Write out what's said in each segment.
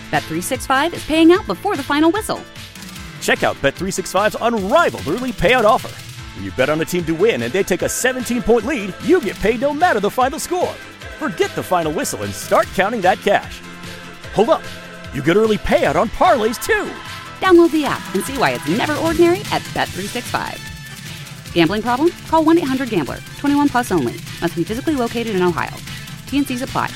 Bet365 is paying out before the final whistle. Check out Bet365's unrivaled early payout offer. When you bet on a team to win and they take a 17-point lead, you get paid no matter the final score. Forget the final whistle and start counting that cash. Hold up. You get early payout on parlays, too. Download the app and see why it's never ordinary at Bet365. Gambling problem? Call 1-800-GAMBLER. 21 plus only. Must be physically located in Ohio. T&Cs apply.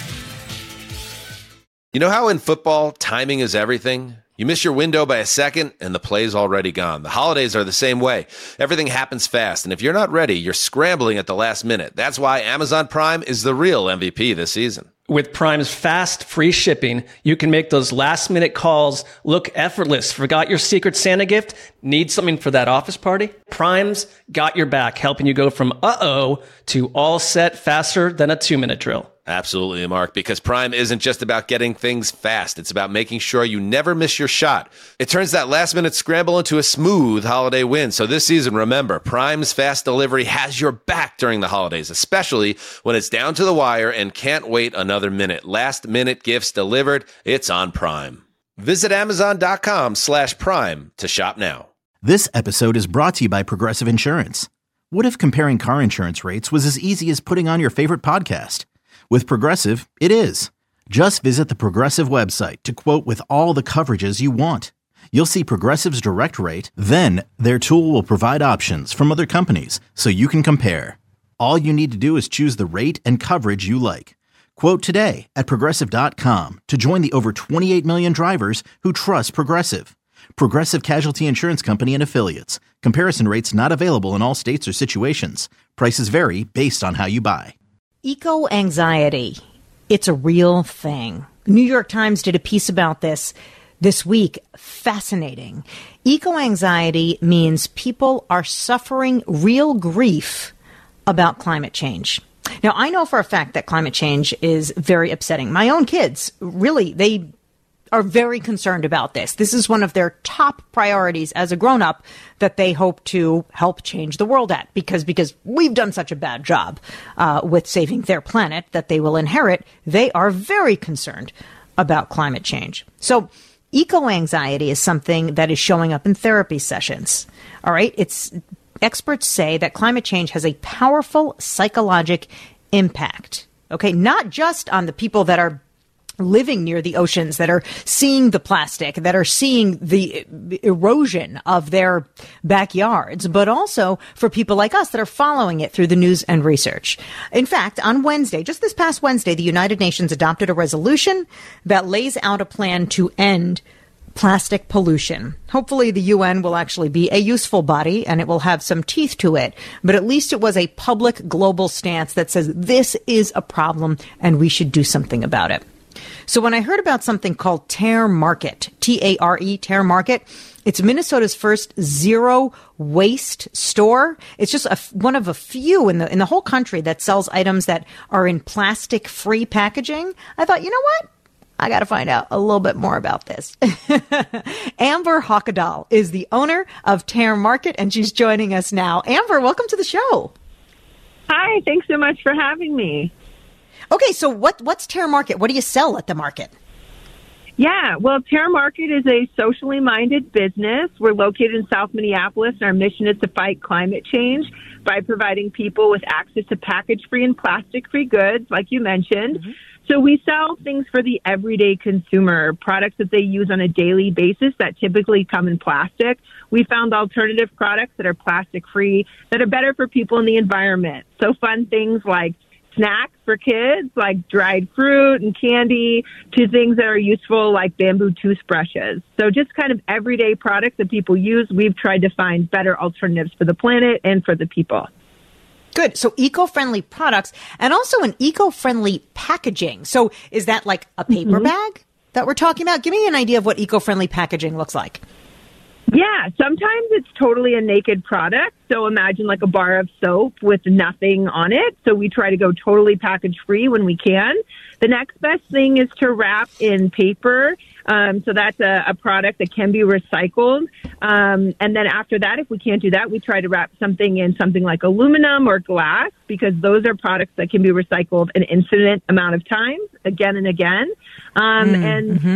You know how in football, timing is everything? You miss your window by a second, and the play's already gone. The holidays are the same way. Everything happens fast, and if you're not ready, you're scrambling at the last minute. That's why Amazon Prime is the real MVP this season. With Prime's fast, free shipping, you can make those last-minute calls look effortless. Forgot your Secret Santa gift? Need something for that office party? Prime's got your back, helping you go from uh-oh to all set faster than a 2-minute drill. Absolutely, Mark, because Prime isn't just about getting things fast. It's about making sure you never miss your shot. It turns that last-minute scramble into a smooth holiday win. So this season, remember, Prime's fast delivery has your back during the holidays, especially when it's down to the wire and can't wait another minute. Last-minute gifts delivered, it's on Prime. Visit Amazon.com/Prime to shop now. This episode is brought to you by Progressive Insurance. What if comparing car insurance rates was as easy as putting on your favorite podcast? With Progressive, it is. Just visit the Progressive website to quote with all the coverages you want. You'll see Progressive's direct rate, then their tool will provide options from other companies so you can compare. All you need to do is choose the rate and coverage you like. Quote today at Progressive.com to join the over 28 million drivers who trust Progressive. Progressive Casualty Insurance Company and Affiliates. Comparison rates not available in all states or situations. Prices vary based on how you buy. Eco-anxiety. It's a real thing. The New York Times did a piece about this week. Fascinating. Eco-anxiety means people are suffering real grief about climate change. Now, I know for a fact that climate change is very upsetting. My own kids, really, they are very concerned about this. This is one of their top priorities as a grown-up that they hope to help change the world at because we've done such a bad job with saving their planet that they will inherit. They are very concerned about climate change. So eco-anxiety is something that is showing up in therapy sessions. All right. Experts say that climate change has a powerful psychological impact. Okay. Not just on the people that are living near the oceans, that are seeing the plastic, that are seeing the erosion of their backyards, but also for people like us that are following it through the news and research. In fact, on Wednesday, just this past Wednesday, the United Nations adopted a resolution that lays out a plan to end plastic pollution. Hopefully the UN will actually be a useful body and it will have some teeth to it, but at least it was a public global stance that says this is a problem and we should do something about it. So when I heard about something called Tare Market, T-A-R-E, Tare Market, it's Minnesota's first zero waste store. It's just one of a few in the whole country that sells items that are in plastic-free packaging. I thought, you know what? I got to find out a little bit more about this. Amber Hockadal is the owner of Tare Market, and she's joining us now. Amber, welcome to the show. Hi, thanks so much for having me. Okay, so what's Tare Market? What do you sell at the market? Yeah, well, Tare Market is a socially minded business. We're located in South Minneapolis, and our mission is to fight climate change by providing people with access to package-free and plastic-free goods, like you mentioned. Mm-hmm. So we sell things for the everyday consumer, products that they use on a daily basis that typically come in plastic. We found alternative products that are plastic-free that are better for people in the environment. So fun things like snacks for kids, like dried fruit and candy, to things that are useful like bamboo toothbrushes. So just kind of everyday products that people use. We've tried to find better alternatives for the planet and for the people. Good. So eco-friendly products and also an eco-friendly packaging. So is that like a paper bag that we're talking about? Give me an idea of what eco-friendly packaging looks like. Yeah, sometimes it's totally a naked product. So imagine like a bar of soap with nothing on it. So we try to go totally package free when we can. The next best thing is to wrap in paper. So that's a product that can be recycled. And then after that, if we can't do that, we try to wrap something in something like aluminum or glass, because those are products that can be recycled an infinite amount of times, again and again.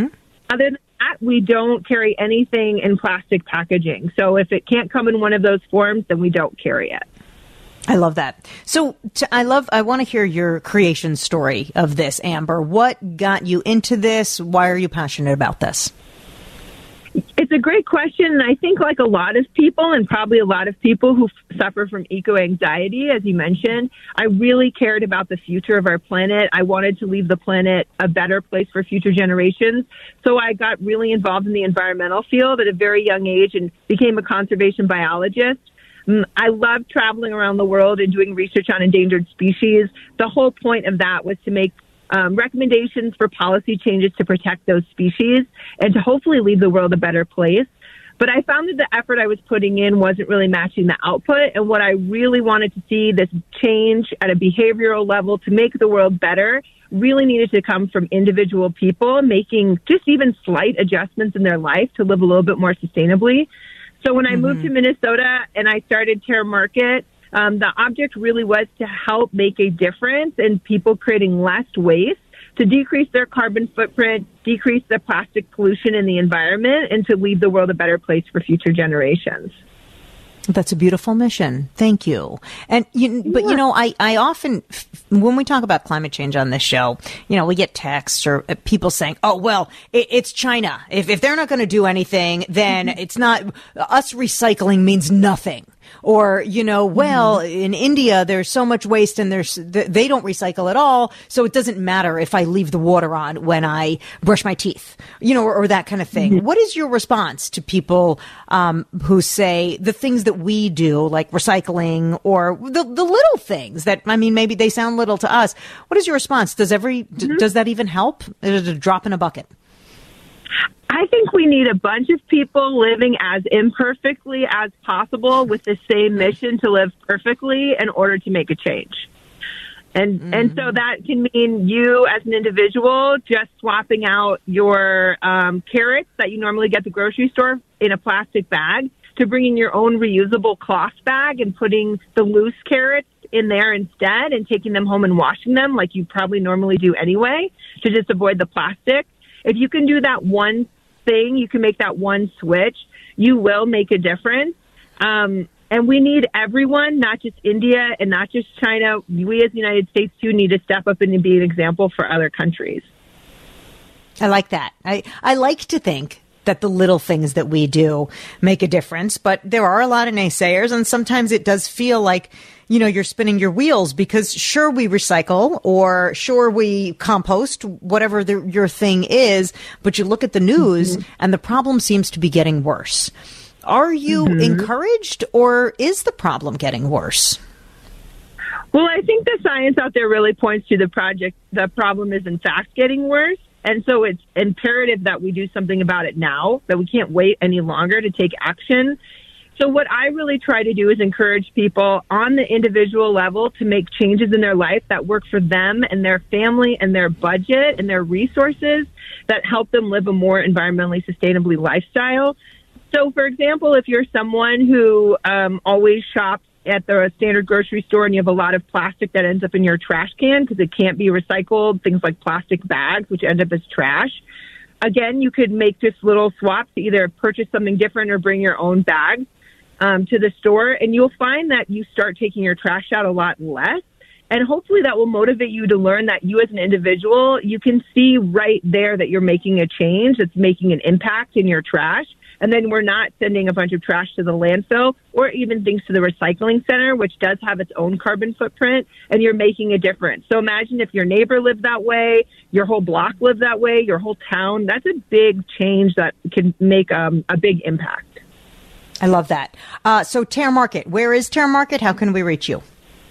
Other than that, we don't carry anything in plastic packaging. So if it can't come in one of those forms, then we don't carry it. I love that. So I want to hear your creation story of this, Amber. What got you into this? Why are you passionate about this? It's a great question. And I think like a lot of people, and probably a lot of people who suffer from eco-anxiety, as you mentioned, I really cared about the future of our planet. I wanted to leave the planet a better place for future generations. So I got really involved in the environmental field at a very young age and became a conservation biologist. I love traveling around the world and doing research on endangered species. The whole point of that was to make recommendations for policy changes to protect those species and to hopefully leave the world a better place. But I found that the effort I was putting in wasn't really matching the output. And what I really wanted to see, this change at a behavioral level to make the world better, really needed to come from individual people making just even slight adjustments in their life to live a little bit more sustainably. So when I moved to Minnesota and I started Terra Market, the object really was to help make a difference in people creating less waste, to decrease their carbon footprint, decrease the plastic pollution in the environment, and to leave the world a better place for future generations. That's a beautiful mission. Thank you. And I often, when we talk about climate change on this show, we get texts or people saying, "Oh, well, it's China. If they're not going to do anything, then it's not us. Recycling means nothing." Or, well, in India, there's so much waste and they don't recycle at all. So it doesn't matter if I leave the water on when I brush my teeth, or that kind of thing. What is your response to people who say the things that we do, like recycling or the little things that, maybe they sound little to us? What is your response? Does that even help? Is it a drop in a bucket? I think we need a bunch of people living as imperfectly as possible with the same mission to live perfectly in order to make a change. And so that can mean you as an individual just swapping out your carrots that you normally get at the grocery store in a plastic bag to bringing your own reusable cloth bag and putting the loose carrots in there instead and taking them home and washing them like you probably normally do anyway to just avoid the plastic. If you can do that one thing, you can make that one switch, you will make a difference. And we need everyone, not just India and not just China. We as the United States too need to step up and be an example for other countries. I like that. I like to think that the little things that we do make a difference, but there are a lot of naysayers, and sometimes it does feel like, you're spinning your wheels because sure we recycle or sure we compost, whatever your thing is, but you look at the news and the problem seems to be getting worse. Are you encouraged, or is the problem getting worse? Well, I think the science out there really points to the problem is in fact getting worse. And so it's imperative that we do something about it now, that we can't wait any longer to take action. So what I really try to do is encourage people on the individual level to make changes in their life that work for them and their family and their budget and their resources that help them live a more environmentally sustainably lifestyle. So, for example, if you're someone who always shops at the standard grocery store and you have a lot of plastic that ends up in your trash can because it can't be recycled, things like plastic bags, which end up as trash. Again, you could make just little swaps to either purchase something different or bring your own bag to the store, and you'll find that you start taking your trash out a lot less. And hopefully that will motivate you to learn that you as an individual, you can see right there that you're making a change that's making an impact in your trash. And then we're not sending a bunch of trash to the landfill or even things to the recycling center, which does have its own carbon footprint, and you're making a difference. So imagine if your neighbor lived that way, your whole block lived that way, your whole town. That's a big change that can make a big impact. I love that. So Terra Market, where is Terra Market? How can we reach you?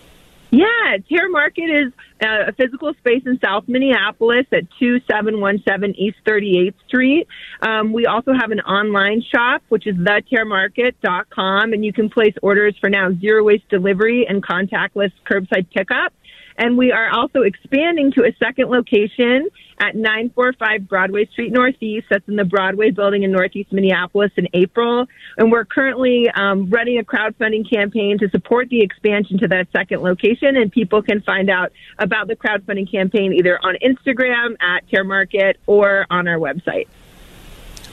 Yeah, Terra Market is a physical space in South Minneapolis at 2717 East 38th Street. We also have an online shop, which is theterramarket.com, and you can place orders for now zero waste delivery and contactless curbside pickup. And we are also expanding to a second location at 945 Broadway Street Northeast. That's in the Broadway building in Northeast Minneapolis in April. And we're currently running a crowdfunding campaign to support the expansion to that second location. And people can find out about the crowdfunding campaign either on Instagram at Terra Market or on our website.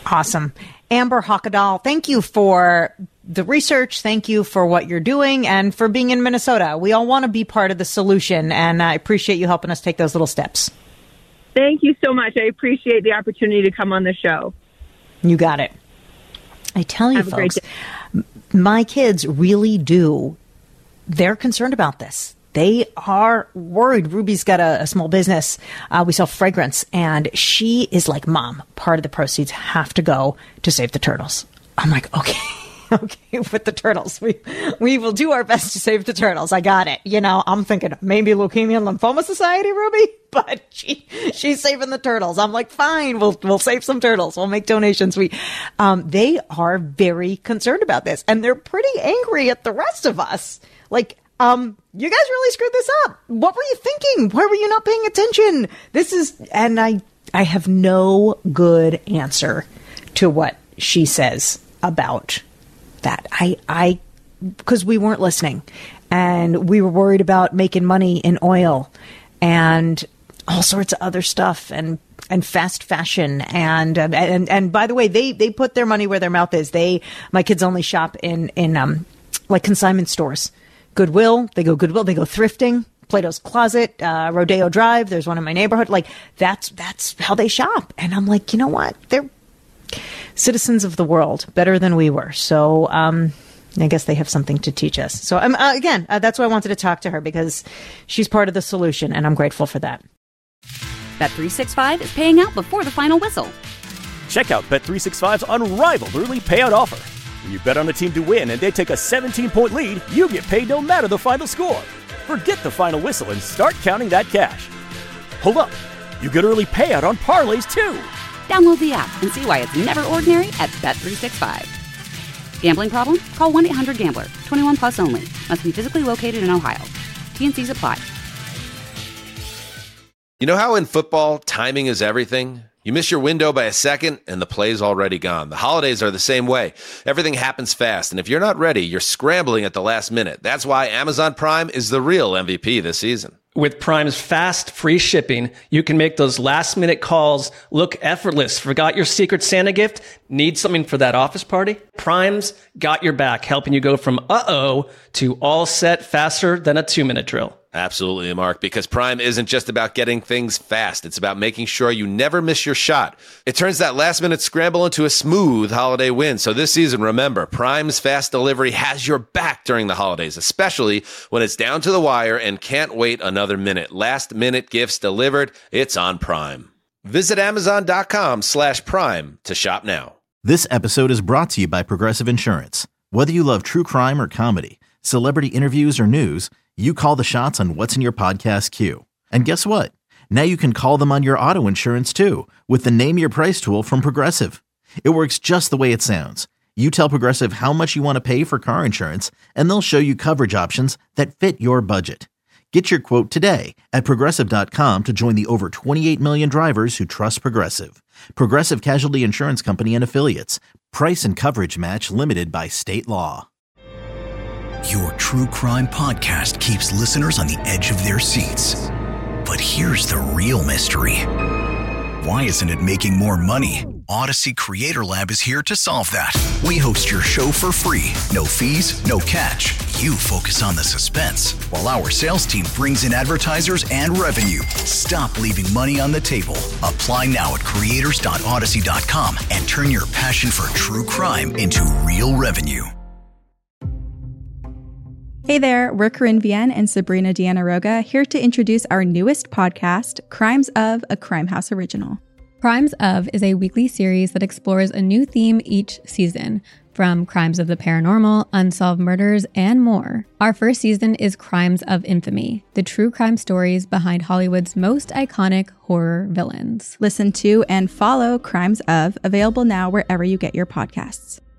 Awesome. Amber Hockadal, thank you for the research. Thank you for what you're doing and for being in Minnesota. We all want to be part of the solution, and I appreciate you helping us take those little steps. Thank you so much. I appreciate the opportunity to come on the show. You got it. I tell you, folks, my kids really do. They're concerned about this. They are worried. Ruby's got a small business. We sell fragrance, and she is like, Mom, part of the proceeds have to go to save the turtles. I'm like, okay, with the turtles. We will do our best to save the turtles. I got it. You know, I'm thinking maybe Leukemia and Lymphoma Society, Ruby, but she's saving the turtles. I'm like, fine, we'll save some turtles. We'll make donations. They are very concerned about this, and they're pretty angry at the rest of us. Like, you guys really screwed this up. What were you thinking? Why were you not paying attention? And I have no good answer to what she says about that. Because we weren't listening, and we were worried about making money in oil and all sorts of other stuff and fast fashion. And by the way, they put their money where their mouth is. My kids only shop in like consignment stores. Goodwill, they go thrifting, Plato's Closet, Rodeo Drive. There's one in my neighborhood. Like that's how they shop. And I'm like, you know what? They're citizens of the world, better than we were. So, I guess they have something to teach us. So again, that's why I wanted to talk to her, because she's part of the solution, and I'm grateful for that. Bet365 is paying out before the final whistle. Check out Bet365's unrivaled early payout offer. When you bet on a team to win and they take a 17-point lead, you get paid no matter the final score. Forget the final whistle and start counting that cash. Hold up. You get early payout on parlays, too. Download the app and see why it's never ordinary at Bet365. Gambling problem? Call 1-800-GAMBLER. 21 plus only. Must be physically located in Ohio. T&Cs apply. You know how in football, timing is everything? You miss your window by a second, and the play's already gone. The holidays are the same way. Everything happens fast, and if you're not ready, you're scrambling at the last minute. That's why Amazon Prime is the real MVP this season. With Prime's fast, free shipping, you can make those last-minute calls look effortless. Forgot your Secret Santa gift? Need something for that office party? Prime's got your back, helping you go from uh-oh to all set faster than a 2-minute drill. Absolutely, Mark, because Prime isn't just about getting things fast. It's about making sure you never miss your shot. It turns that last-minute scramble into a smooth holiday win. So this season, remember, Prime's fast delivery has your back during the holidays, especially when it's down to the wire and can't wait another minute. Last-minute gifts delivered. It's on Prime. Visit Amazon.com/Prime to shop now. This episode is brought to you by Progressive Insurance. Whether you love true crime or comedy, celebrity interviews or news, you call the shots on what's in your podcast queue. And guess what? Now you can call them on your auto insurance too, with the Name Your Price tool from Progressive. It works just the way it sounds. You tell Progressive how much you want to pay for car insurance, and they'll show you coverage options that fit your budget. Get your quote today at Progressive.com to join the over 28 million drivers who trust Progressive. Progressive Casualty Insurance Company and Affiliates. Price and coverage match limited by state law. Your true crime podcast keeps listeners on the edge of their seats. But here's the real mystery. Why isn't it making more money? Odyssey Creator Lab is here to solve that. We host your show for free. No fees, no catch. You focus on the suspense, while our sales team brings in advertisers and revenue. Stop leaving money on the table. Apply now at creators.odyssey.com and turn your passion for true crime into real revenue. Hey there, we're Corinne Vienne and Sabrina Deanna Roga, here to introduce our newest podcast, Crimes of, a Crime House original. Crimes of is a weekly series that explores a new theme each season, from crimes of the paranormal, unsolved murders, and more. Our first season is Crimes of Infamy, the true crime stories behind Hollywood's most iconic horror villains. Listen to and follow Crimes of, available now wherever you get your podcasts.